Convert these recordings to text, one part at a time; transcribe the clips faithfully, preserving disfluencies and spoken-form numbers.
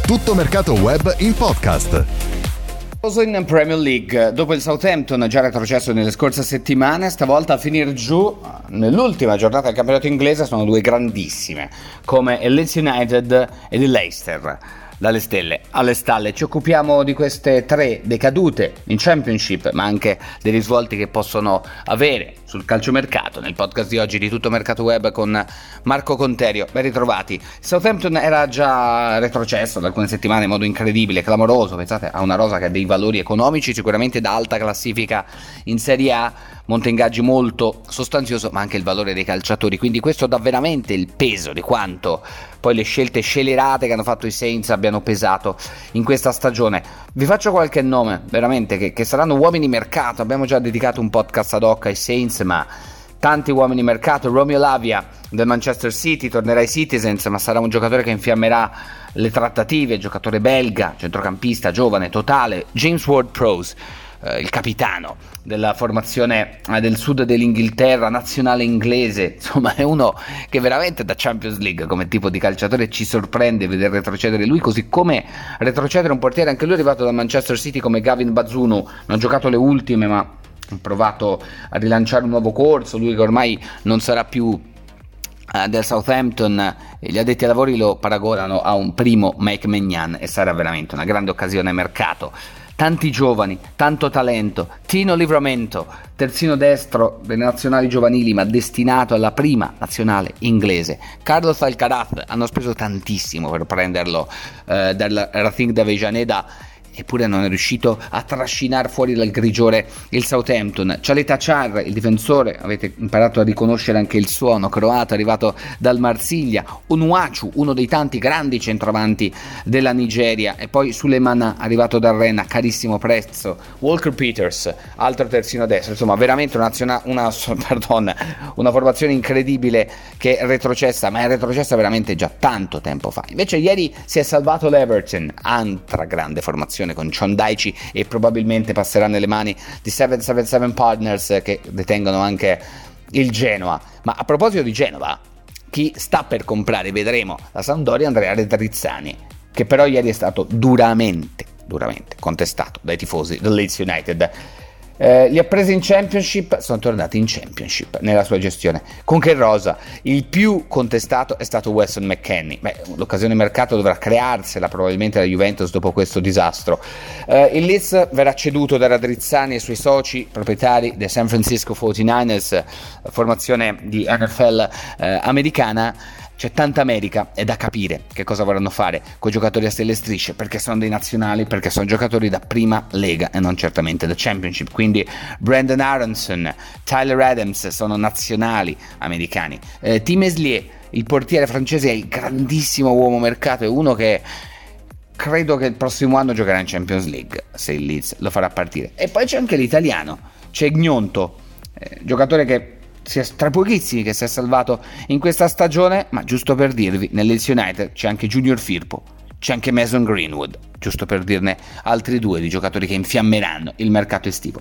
Tutto Mercato Web in podcast. In Premier League, dopo il Southampton già retrocesso nelle scorse settimane, stavolta a finire giù nell'ultima giornata del campionato inglese sono due grandissime, come il Leeds United ed il Leicester. Dalle stelle alle stalle ci occupiamo di queste tre decadute in Championship, ma anche dei risvolti che possono avere sul calciomercato nel podcast di oggi di Tutto Mercato Web con Marco Conterio. Ben ritrovati. Il Southampton era già retrocesso da alcune settimane in modo incredibile, clamoroso. Pensate a una rosa che ha dei valori economici sicuramente da alta classifica in Serie A, monte ingaggi molto sostanzioso, ma anche il valore dei calciatori, quindi questo dà veramente il peso di quanto poi le scelte scellerate che hanno fatto i Saints abbiano pesato in questa stagione. Vi faccio qualche nome veramente che, che saranno uomini mercato. Abbiamo già dedicato un podcast ad hoc ai Saints, ma tanti uomini mercato. Romeo Lavia del Manchester City tornerà ai Citizens, ma sarà un giocatore che infiammerà le trattative, giocatore belga, centrocampista, giovane, totale. James Ward-Prowse, eh, il capitano della formazione eh, del sud dell'Inghilterra, nazionale inglese, insomma è uno che veramente da Champions League come tipo di calciatore ci sorprende vedere retrocedere lui, così come retrocedere un portiere anche lui arrivato da Manchester City come Gavin Bazunu. Non ha giocato le ultime, ma ha provato a rilanciare un nuovo corso, lui che ormai non sarà più uh, del Southampton. Gli addetti ai lavori lo paragonano a un primo Mike Maignan e sarà veramente una grande occasione mercato. Tanti giovani, tanto talento. Tino Livramento, terzino destro delle nazionali giovanili ma destinato alla prima nazionale inglese. Carlos Alcaraz, hanno speso tantissimo per prenderlo eh, dal Racing d'Avellaneda, eppure non è riuscito a trascinare fuori dal grigiore il Southampton. Khaled Achar, il difensore, avete imparato a riconoscere anche il suono croato, arrivato dal Marsiglia. Onuachu, uno dei tanti grandi centravanti della Nigeria, e poi Suleiman, arrivato dal Rennes, carissimo prezzo. Walker Peters, altro terzino destro. Insomma, veramente una, una, pardon, una formazione incredibile che è retrocessa, ma è retrocessa veramente già tanto tempo fa. Invece ieri si è salvato l'Everton, altra grande formazione con Sean Dyche, e probabilmente passerà nelle mani di sette sette sette Partners, che detengono anche il Genoa. Ma a proposito di Genova, chi sta per comprare, vedremo, la Sampdoria, Andrea Retrizzani, che però ieri è stato duramente, duramente contestato dai tifosi del Leeds United. Eh, li ha presi in Championship, sono tornati in Championship nella sua gestione. Con che rosa? Il più contestato è stato Weston McKennie. Beh, l'occasione mercato dovrà crearsela probabilmente la Juventus dopo questo disastro. Eh, il Leeds verrà ceduto da Radrizzani e suoi soci proprietari dei San Francisco quarantanovers, formazione di N F L eh, americana. C'è tanta America, è da capire che cosa vorranno fare con i giocatori a stelle strisce, perché sono dei nazionali, perché sono giocatori da prima lega e non certamente da Championship. Quindi Brandon Aronson, Tyler Adams sono nazionali americani. eh, Tim Meslier, il portiere francese, è il grandissimo uomo mercato, è uno che credo che il prossimo anno giocherà in Champions League se il Leeds lo farà partire. E poi c'è anche l'italiano, c'è Gnonto, eh, giocatore che sia tra pochissimi che si è salvato in questa stagione, ma giusto per dirvi, nel Leeds United c'è anche Junior Firpo, c'è anche Mason Greenwood, giusto per dirne altri due di giocatori che infiammeranno il mercato estivo.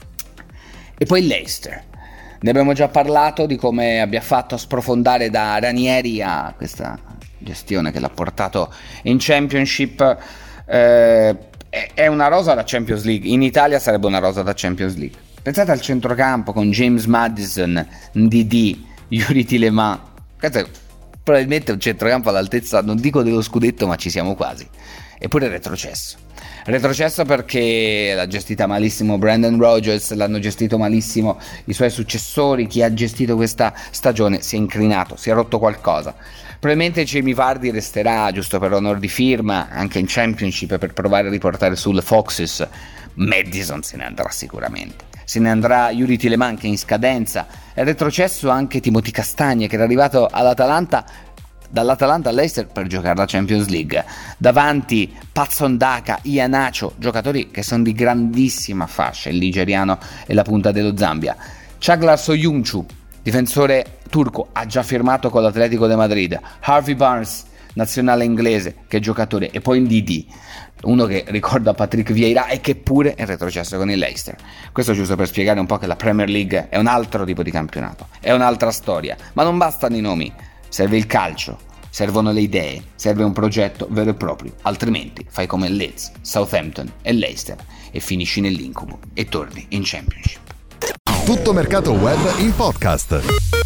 E poi il Leicester, ne abbiamo già parlato di come abbia fatto a sprofondare da Ranieri a questa gestione che l'ha portato in Championship. eh, è una rosa da Champions League, in Italia sarebbe una rosa da Champions League. Pensate al centrocampo con James Maddison, Ndidi, Yuri Tielemans. Questo è probabilmente un centrocampo all'altezza, non dico dello scudetto, ma ci siamo quasi. Eppure retrocesso. Retrocesso perché l'ha gestita malissimo Brendan Rodgers, l'hanno gestito malissimo i suoi successori. Chi ha gestito questa stagione si è incrinato, si è rotto qualcosa. Probabilmente Jamie Vardy resterà, giusto per onor di firma, anche in Championship per provare a riportare sul Foxes. Maddison se ne andrà sicuramente. Se ne andrà Yuri Tielemans, che è in scadenza. È retrocesso anche Timothy Castagne, che era arrivato all'Atalanta, dall'Atalanta all'Leicester per giocare la Champions League. Davanti Patson Daka, Iheanacho, giocatori che sono di grandissima fascia, il nigeriano e la punta dello Zambia. Çağlar Söyüncü, difensore turco, ha già firmato con l'Atletico de Madrid. Harvey Barnes, nazionale inglese, che giocatore. E poi Ndidi, uno che ricorda Patrick Vieira e che pure è retrocesso con il Leicester. Questo giusto per spiegare un po' che la Premier League è un altro tipo di campionato, è un'altra storia. Ma non bastano i nomi, serve il calcio, servono le idee, serve un progetto vero e proprio, altrimenti fai come Leeds, Southampton e Leicester e finisci nell'incubo e torni in Championship. Tutto mercato web in podcast.